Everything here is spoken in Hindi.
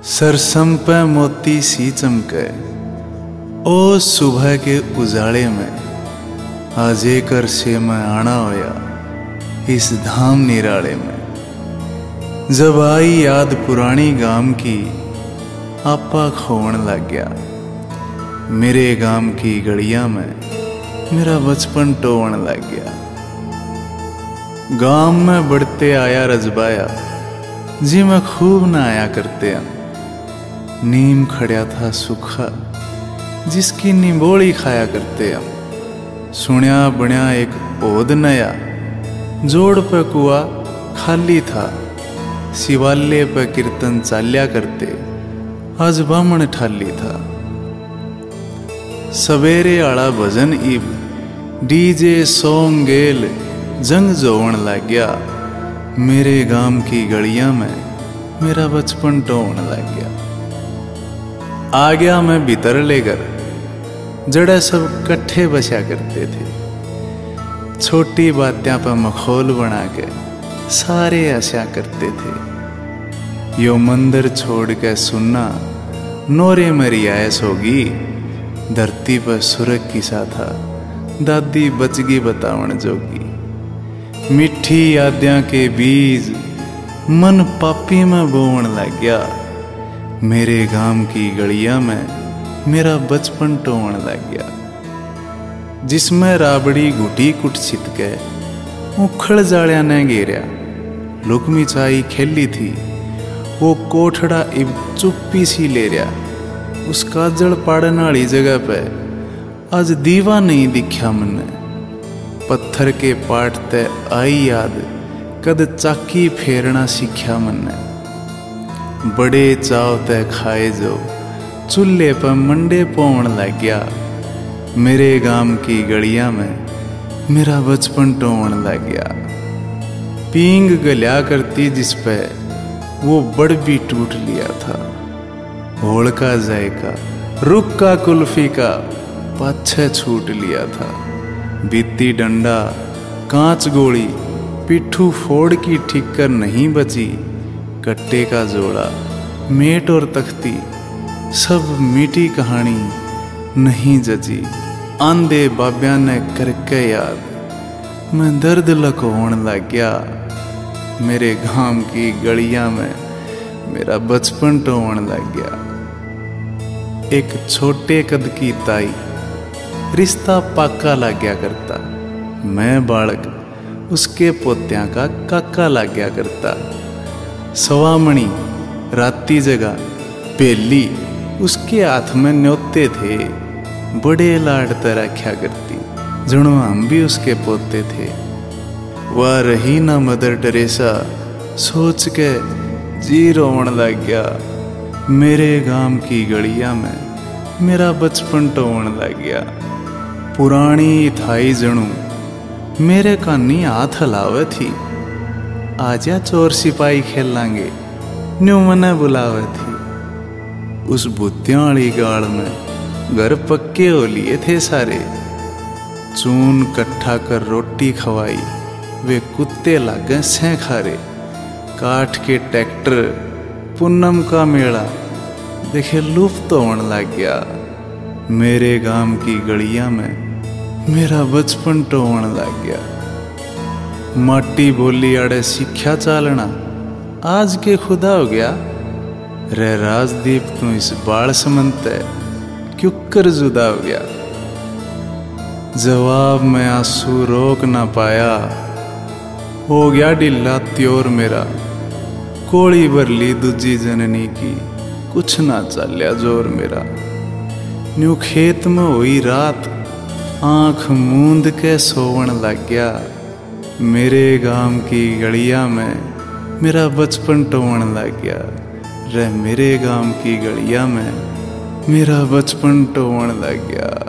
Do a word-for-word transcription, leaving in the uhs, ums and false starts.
सरसम पे मोती सी चमके ओ सुबह के उजाले में, आज कर से मैं आना होया इस धाम निराले में। जब आई याद पुरानी गाम की, आपा खोवन लग गया मेरे गाम की गलियां में, मेरा बचपन टोवन लग गया। गांव में बढ़ते आया रजबाया, जी मैं खूब ना आया करते हम। नीम खड़ा था सूखा, जिसकी निंबोड़ी खाया करते हम। सुनिया बनिया एक ओद नया, जोड़ पे कुआ खाली था। शिवालय पे कीर्तन चाल्या करते, आज बामण ठाली था। सवेरे आला भजन इब, डीजे सॉन्ग गेल जंग जोवन लग गया। मेरे गांव की गलियां में, मेरा बचपन टोवन लग गया। आ गया मैं भीतर लेकर, जड़ा सब कट्ठे बसा करते थे। छोटी बातें पर मखौल बना के सारे आशा करते थे। यो मंदिर छोड़ के सुनना, नोरे मरी आयस होगी। धरती पर सुरग किसा था, दादी बचगी बतावन जोगी। मिठी याद्यां के बीज मन पापी में बोवन लग गया। मेरे गांव की गलियां में, मेरा बचपन टोवन लग गया। जिसमें राबड़ी घुटी कुट छितके, उखड़ जालिया ने घेरिया। लुकमी चाई खेली थी, वो कोठड़ा इब चुप्पी सी ले रहा। उस काजल पाड़न वाली जगह पे आज दीवा नहीं दिखा मन्ने। पत्थर के पाट ते आई याद, कद चाकी फेरना सीख्या मन्ने। बड़े चाव ते खाए जो, चूल्हे पर मंडे पौन लग गया। मेरे गांव की गलियां में, मेरा बचपन टोवन लग गया। पींग गल्या करती जिस पे, वो बड़ भी टूट लिया था। होड़ का जायका, रुक का कुल्फी का पाछे छूट लिया था। बीती डंडा, कांच गोली, पिट्ठू फोड़ की ठिक्कर नहीं बची। कट्टे का जोड़ा, मेट और तख्ती, सब मीठी कहानी नहीं जजी। आंधे बाब्या ने करके याद, मैं दर्द लकोण लग गया। मेरे गांव की गलियां में, मेरा बचपन टोवन लग गया। एक छोटे कद की ताई, रिश्ता पाका लग गया करता। मैं बालक, उसके पोत्या का काका लग गया करता। सवामणी राती जगह पेली, उसके हाथ में न्योते थे। बड़े लाड रखा करती, जनो हम भी उसके पोते थे। वह रही ना मदर टेरेसा, सोच के जी रोवन लग गया। मेरे गांव की गलियां में, मेरा बचपन टोवन लग गया। पुरानी थाई जणू मेरे कानी हाथ हलावे थी। आजा चोर सिपाही खेलांगे, न्यू मने बुलावे थी। उस भूतियां वाली गाड़ में घर पक्के हो लिए थे सारे। चून कट्ठा कर रोटी खवाई, वे कुत्ते लागे सें खारे। काठ के ट्रैक्टर, पूनम का मेला देखे लुप्त होने लग गया। मेरे गांव की गलियां में, मेरा बचपन टोवन लग गया। माटी बोली आड़े सिक्ख्या चालना, आज के खुदा हो गया। रे राजदीप तू इस बाल समनते, क्यों कर जुदा हो गया। जवाब में आंसू रोक ना पाया, हो गया ढिल्ला त्योर मेरा। कोड़ी भरली दूजी जननी की, कुछ ना चाल्या जोर मेरा। न्यू खेत में हुई रात, आंख मूंद के सोवन लग गया। मेरे गांव की गलियां में, मेरा बचपन टोवन लग गया। रे मेरे गांव की गलियां में, मेरा बचपन टोवन लग गया।